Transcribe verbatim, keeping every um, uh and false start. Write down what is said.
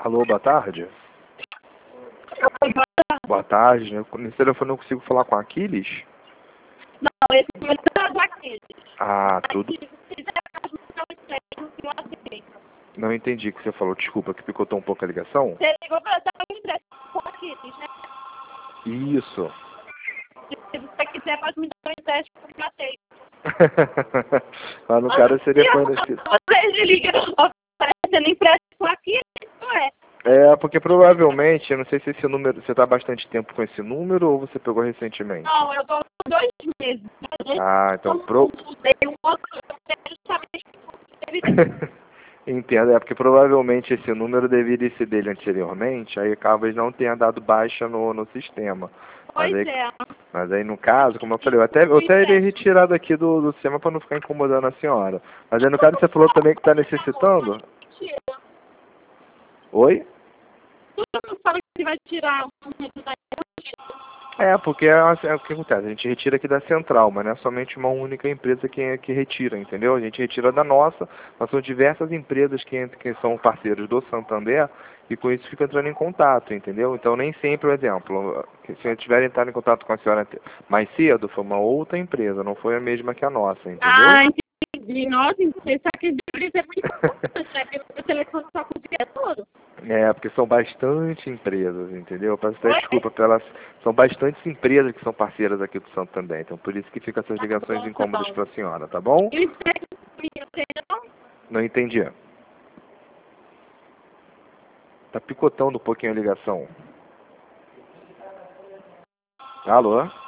Alô, boa tarde. Boa tarde, né? Nesse telefone eu consigo falar com a Aquiles? Não, esse é do Aquiles. Ah, tudo. Se quiser, não empréstimo, que eu aceito. Não entendi o que você falou, desculpa, que picotou um pouco a ligação. Você ligou para dar um empréstimo com o Aquiles, né? Isso. Se você quiser, pode me dar um empréstimo, que eu aceito. Lá no cara seria fornecido. Vocês ligam oferecendo empréstimo com o Aquiles, não é? É, porque provavelmente, eu não sei se esse número, você está há bastante tempo com esse número ou você pegou recentemente? Não, eu tô com dois meses. Ah, então pro... Dei um outro, eu sei justamente que Entendo, é porque provavelmente esse número deveria ser dele anteriormente, aí talvez não tenha dado baixa no, no sistema. Mas Pois aí, é. mas aí no caso, como eu falei, eu até, eu até iria retirar daqui do, do sistema para não ficar incomodando a senhora. Mas aí no caso você falou também que está necessitando? Tira. Oi? Todo mundo fala que vai tirar um medo da É, porque é, assim, é o que acontece, a gente retira aqui da central, mas não é somente uma única empresa que, que retira, entendeu? A gente retira da nossa, mas são diversas empresas que, que são parceiros do Santander e com isso fica entrando em contato, entendeu? Então nem sempre, por exemplo, se eu tiver entrado em contato com a senhora mais cedo, foi uma outra empresa, não foi a mesma que a nossa, entendeu? Ah, entendi. Nossa, isso aqui deveria ser muito importante, né? Porque o telefone só com o dia todo. É, porque são bastante empresas, entendeu? Peço até Oi? desculpa pelas... São bastantes empresas que são parceiras aqui do Santander, então por isso que fica essas Tá ligações bom, tá incômodas bom. para a senhora, tá bom? E o empréstimo comigo, você não? Não entendi. Tá picotando um pouquinho a ligação. Alô?